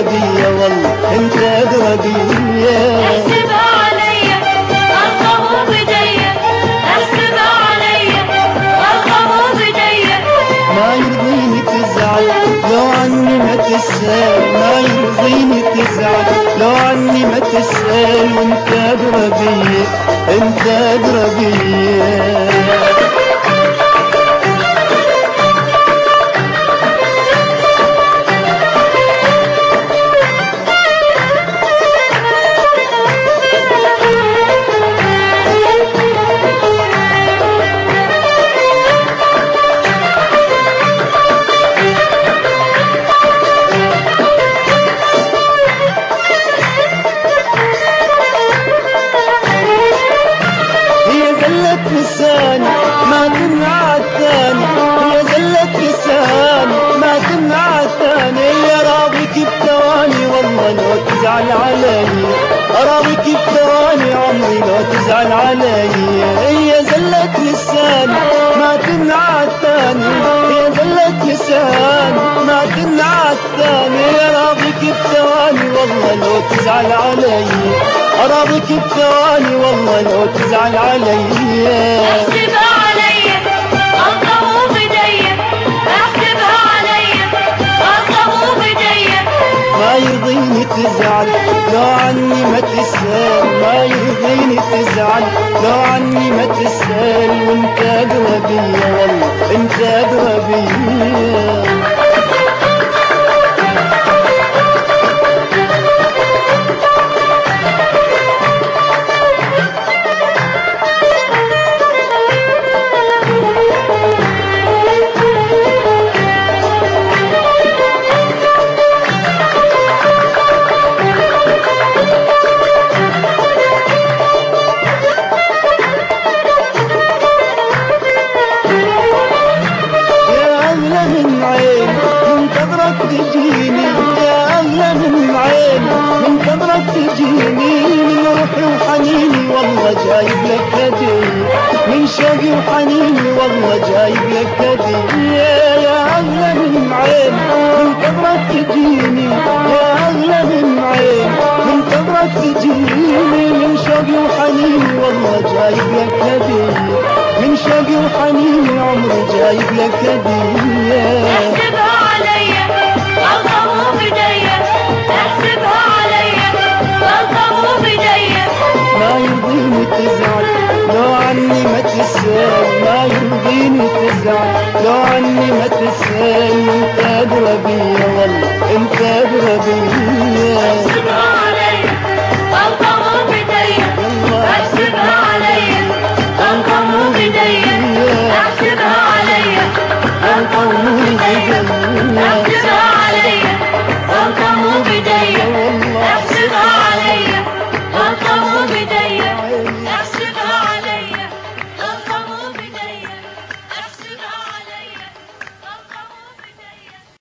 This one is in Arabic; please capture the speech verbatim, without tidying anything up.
بيا والله انت ادرى بيا. احسبها عليا ارقموا بديا، احسبها عليا ارقموا بديا. ما يرضيني تزعل لو عني ما تسأل، ما يرضيني تزعل لو عني ما تسأل، وانت ادرى بيا انت ادرى بيا. لساني ما تمنع الثاني، هي زلة لساني ما تمنع الثاني. يا راضيك بثواني والله لو تزعل علي، اراضيك بثواني عمري لو تزعل علي. هي زلة لساني ما تمنع الثاني، هي زلة لساني ما تمنع الثاني. يا راضيك بثواني والله لو تزعل علي، اراضيك بثواني والله لو تزعل علي. احسبها عليا ارقموا بديا، احسبها عليا ارقموا بديا. ما يرضيني تزعل لو عني ما تسأل، ما يرضيني تزعل لو عني ما تسأل، وانت ادرى بيا والله انت ادرى بيا. تجيني يا أغلى من عيني، من كبرك تجيني من روحي وحنيني والله جايب لك هدية، من شوقي وحنيني والله جايب لك هدية. يا أغلى من عيني من كبرك تجيني، يا أغلى من عيني من كبرك تجيني من شوقي وحنيني والله جايب لك هدية، من شوقي وحنيني عمري جايب لك هدية. احسبها عليا ارقموا بديا، احسبها عليا ارقموا بديا. ما يرضيني تزعل لو عني ما تسأل، ما يرضيني تزعل لو عني ما تسأل، انت ادرى بيا والله انت ادرى بيا.